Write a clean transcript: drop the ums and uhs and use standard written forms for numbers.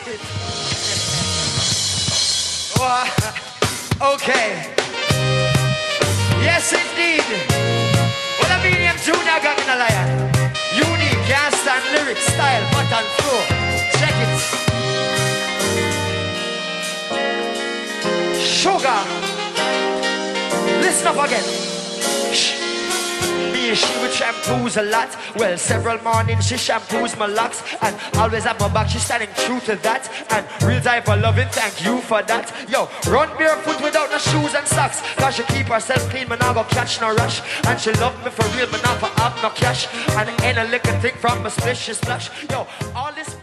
it. Okay. Yes, indeed. What I mean, I'm Junior Gang in a lion. Unique, can't stand lyrics, style, button, flow. Check it. Sugar. Listen up again. Shh. Me and she would shampoos a lot. Well, several mornings she shampoos my locks and always at my back, she's standing true to that. And real type of loving, thank you for that. Yo, run barefoot without no shoes and socks, cause she keep herself clean, man, I go catch no rush. And she love me for real, man, I for have no cash. And ain't a little thing from a splish, she splash. Yo, all this